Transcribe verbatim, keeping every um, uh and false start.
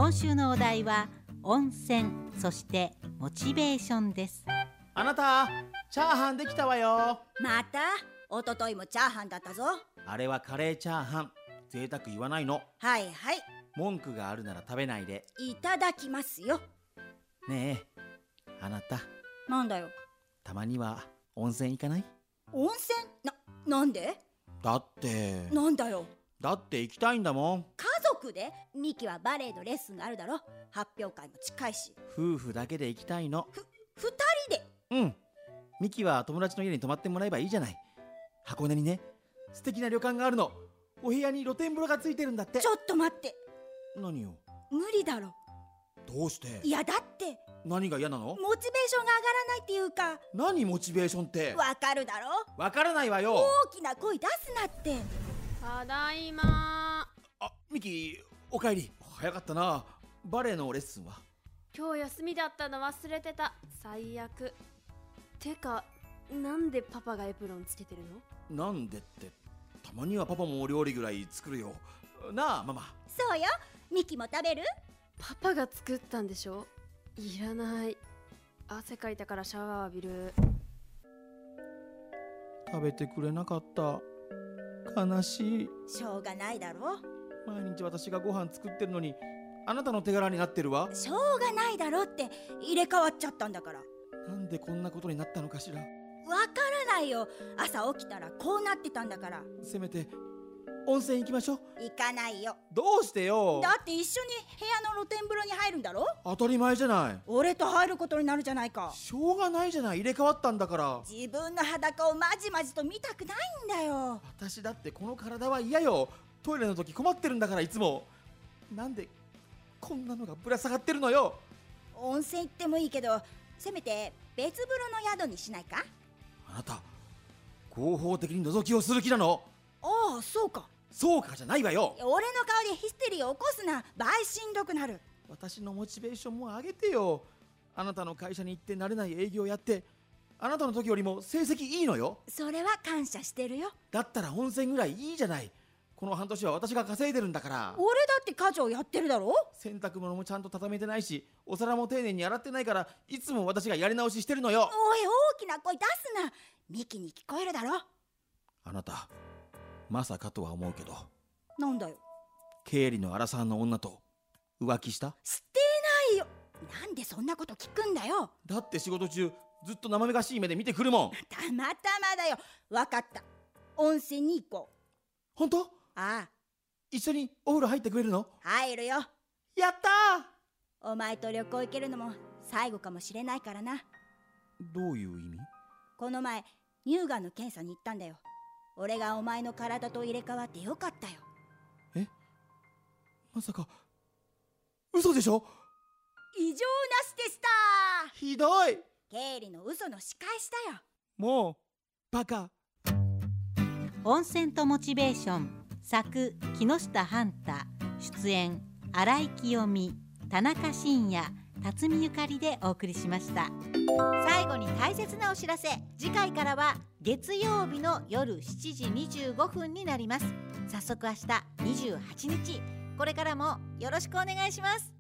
今週のお題は温泉、そしてモチベーションです。 あなた、チャーハンできたわよ。 また？おとといもチャーハンだったぞ。 あれはカレーチャーハン。贅沢言わないの。 はいはい、 文句があるなら食べないで。 いただきますよ。 ねえ、あなた、 なんだよ。 たまには温泉行かない？ 温泉？な、なんで？ だってなんだよ。 だって行きたいんだもん。 家族で？ミキはバレエのレッスンがあるだろ。発表会も近いし。 夫婦だけで行きたいの。 ふ、二人で？ うん。ミキは友達の家に泊まってもらえばいいじゃない。箱根にね、素敵な旅館があるの。お部屋に露天風呂がついてるんだって。 ちょっと待って。 何よ。 無理だろ。 どうして？ いやだって。 何が嫌なの？ モチベーションが上がらないっていうか。 何モチベーションって？ わかるだろ？ わからないわよ。 大きな声出すなって。 ただいま。 あ、ミキ、おかえり。早かったな。バレエのレッスンは？ 今日休みだったの忘れてた。最悪。てか、なんでパパがエプロンつけてるの？ なんでって、たまにはパパもお料理ぐらい作るよ。なあママ。 そうよ。ミキも食べる？ パパが作ったんでしょ？いらない。汗かいたからシャワー浴びる。 食べてくれなかった。悲しい。 しょうがないだろ。 毎日私がご飯作ってるのに、あなたの手柄になってるわ。 しょうがないだろって入れ替わっちゃったんだから。 なんでこんなことになったのかしら。 わからないよ。朝起きたらこうなってたんだから。 せめて温泉行きましょう。 行かないよ。 どうしてよ。 だって一緒に部屋の露天風呂に入るんだろ。 当たり前じゃない。 俺と入ることになるじゃないか。 しょうがないじゃない。入れ替わったんだから。 自分の裸をまじまじと見たくないんだよ。 私だってこの体は嫌よ。トイレの時困ってるんだから。いつもなんでこんなのがぶら下がってるのよ。 温泉行ってもいいけど、せめて別風呂の宿にしないか。 あなた合法的に覗きをする気なの？ ああ、そうか。 そうかじゃないわよ。 俺の顔でヒステリーを起こすな。倍しんどくなる。 私のモチベーションも上げてよ。あなたの会社に行って慣れない営業やって、あなたの時よりも成績いいのよ。 それは感謝してるよ。 だったら温泉ぐらいいいじゃない。この半年は私が稼いでるんだから。 俺だって家事をやってるだろ。 洗濯物もちゃんと畳めてないし、お皿も丁寧に洗ってないから、いつも私がやり直ししてるのよ。 おい、大きな声出すな。ミキに聞こえるだろ。 あなたまさかとは思うけど。 なんだよ。 経理のアラサーの女と浮気した？ してないよ。なんでそんなこと聞くんだよ。 だって仕事中ずっと生めかしい目で見てくるもん。 たまたまだよ。わかった。温泉に行こう。 本当？ ああ。 一緒にお風呂入ってくれるの？ 入るよ。 やったー。お前と旅行行けるのも最後かもしれないからな。 どういう意味？ この前乳がんの検査に行ったんだよ。俺がお前の体と入れ替わってよかったよ。 え？まさか嘘でしょ？ 異常なしでした。 ひどい。 経理の嘘の仕返しだよ。 もうバカ。 温泉とモチベーション、作木下半太、出演新井清美、田中伸也、辰巳ゆかりでお送りしました。最後に大切なお知らせ。次回からは月曜日の夜しちじにじゅうごふんになります。早速明日にじゅうはちにち、これからもよろしくお願いします。